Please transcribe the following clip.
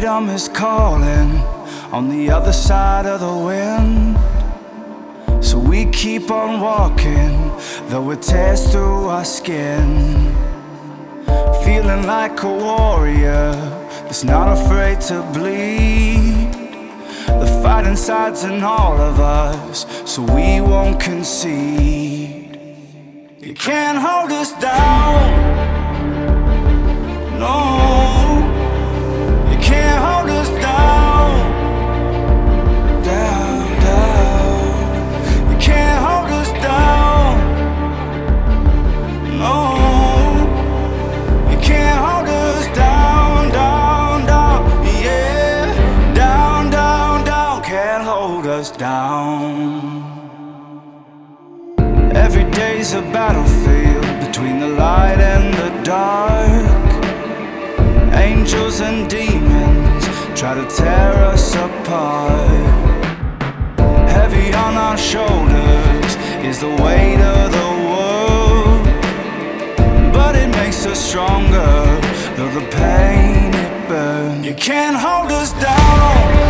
freedom is calling on the other side of the wind. So we keep on walking, though it tears through our skin. Feeling like a warrior that's not afraid to bleed. The fight inside's in all of us, so we won't concede. You can't hold us down, no. You can't hold us down, down, down. You can't hold us down, no. You can't hold us down, down, down, yeah. Down, down, down, can't hold us down. Every day's a battlefield between the light and the dark. Angels and demons try to tear us apart. Heavy on our shoulders is the weight of the world, but it makes us stronger, though the pain it burns. You can't hold us down.